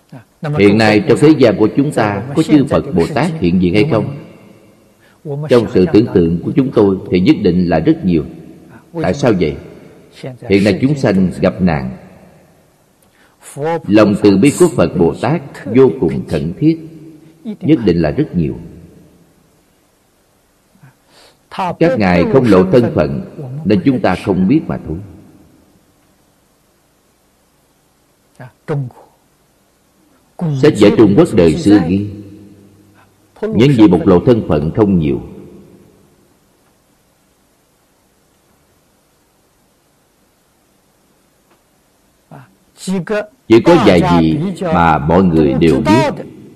Hiện nay trong thế gian của chúng ta có chư Phật Bồ Tát hiện diện hay không? Trong sự tưởng tượng của chúng tôi thì nhất định là rất nhiều. Tại sao vậy? Hiện nay chúng sanh gặp nạn, lòng từ bi của Phật Bồ Tát vô cùng khẩn thiết, nhất định là rất nhiều. Các ngài không lộ thân phận nên chúng ta không biết mà thôi. Sách vở Trung Quốc đời xưa ghi những gì bộc lộ thân phận không nhiều. Chỉ có vài vị mà mọi người đều biết.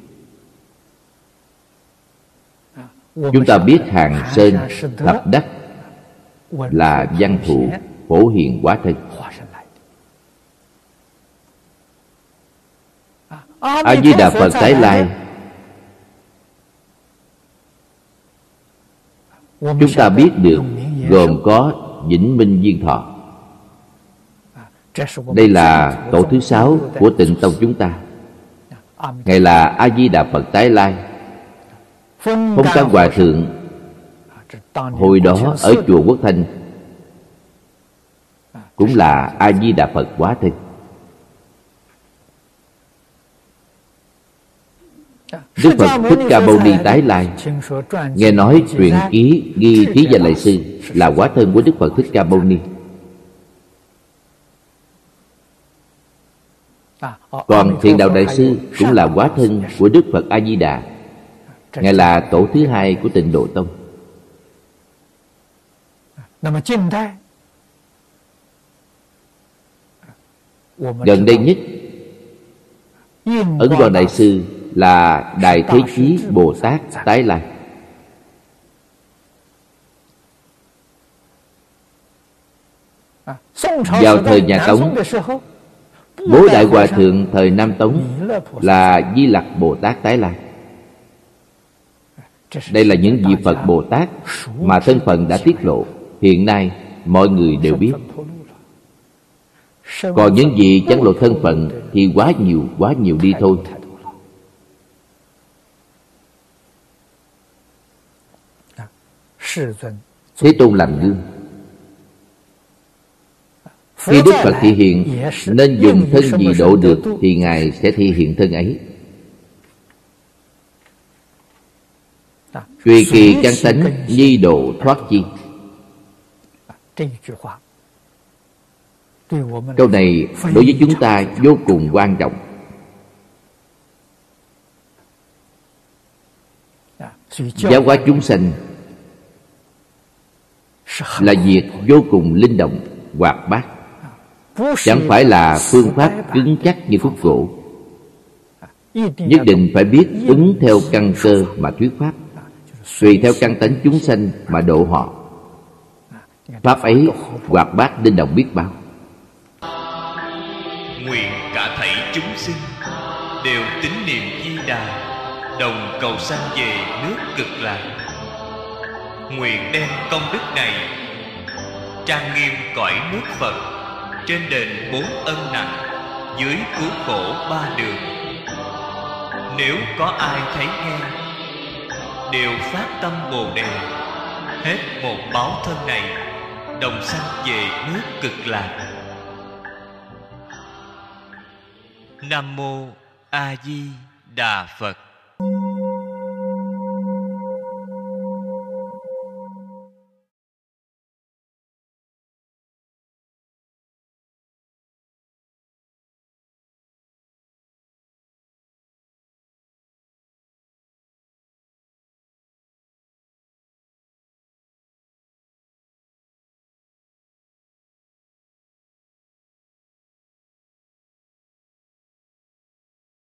Chúng ta biết Hàng Sơn, Thập Đắc là văn thù Phổ Hiền Hóa Thân. A Di Đà Phật tái lai, chúng ta biết được gồm có Vĩnh Minh Viên Thọ. Đây là tổ thứ 6 của Tịnh Tông chúng ta. Ngài là A Di Đà Phật tái lai. Phong Can Hòa Thượng hồi đó ở chùa Quốc Thanh cũng là A Di Đà Phật hóa thân. Đức Phật Thích Ca Mâu Ni tái lai, nghe nói truyện ký ghi Trí Danh Lại Sư là hóa thân của Đức Phật Thích Ca Mâu Ni. Còn Thiện Đạo Đại Sư cũng là hóa thân của Đức Phật A Di Đà. Ngài là tổ thứ 2 của Tịnh Độ Tông. Gần đây nhất, Ấn Quang Đại Sư là Đại Thế Chí Bồ Tát tái lai. Vào thời nhà Tống, Bố Đại Hòa Thượng thời Nam Tống là Di Lặc Bồ Tát tái lai. Đây là những vị Phật Bồ Tát mà thân phận đã tiết lộ, hiện nay mọi người đều biết. Còn những gì chẳng lộ thân phận thì quá nhiều đi thôi. Thế Tôn làm gương. Khi Đức Phật thị hiện, nên dùng thân gì độ được thì Ngài sẽ thị hiện thân ấy. Tùy kỳ căn tánh, nhi độ thoát chi. Câu này đối với chúng ta vô cùng quan trọng. Giáo hóa chúng sanh là việc vô cùng linh động, hoạt bát, chẳng phải là phương pháp cứng chắc như khúc gỗ. Nhất định phải biết ứng theo căn cơ mà thuyết pháp, tùy theo căn tánh chúng sanh mà độ họ. Pháp ấy hoạt bát linh động biết bao. Nguyện cả thảy chúng sinh đều tín niệm Di Đà, đồng cầu sanh về nước Cực Lạc. Nguyện đem công đức này trang nghiêm cõi nước Phật, trên đền 4 ân nặng, dưới cứu khổ 3 đường. Nếu có ai thấy nghe, đều phát tâm Bồ Đề, hết một báo thân này, đồng sanh về nước Cực Lạc. Nam Mô A Di Đà Phật.